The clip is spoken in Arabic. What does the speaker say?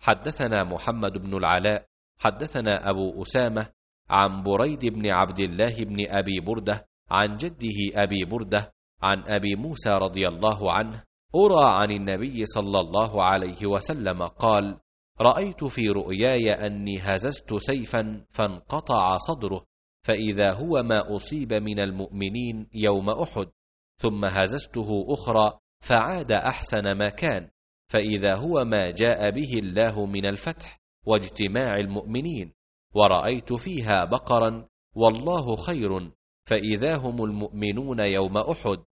حدثنا محمد بن العلاء حدثنا أبو أسامة عن بريد بن عبد الله بن أبي بردة عن جده أبي بردة عن أبي موسى رضي الله عنه أرى عن النبي صلى الله عليه وسلم قال: رأيت في رؤياي أني هززت سيفا فانقطع صدره، فإذا هو ما أصيب من المؤمنين يوم أحد، ثم هززته أخرى فعاد أحسن ما كان، فإذا هو ما جاء به الله من الفتح واجتماع المؤمنين، ورأيت فيها بقرا والله خير، فإذا هم المؤمنون يوم أحد،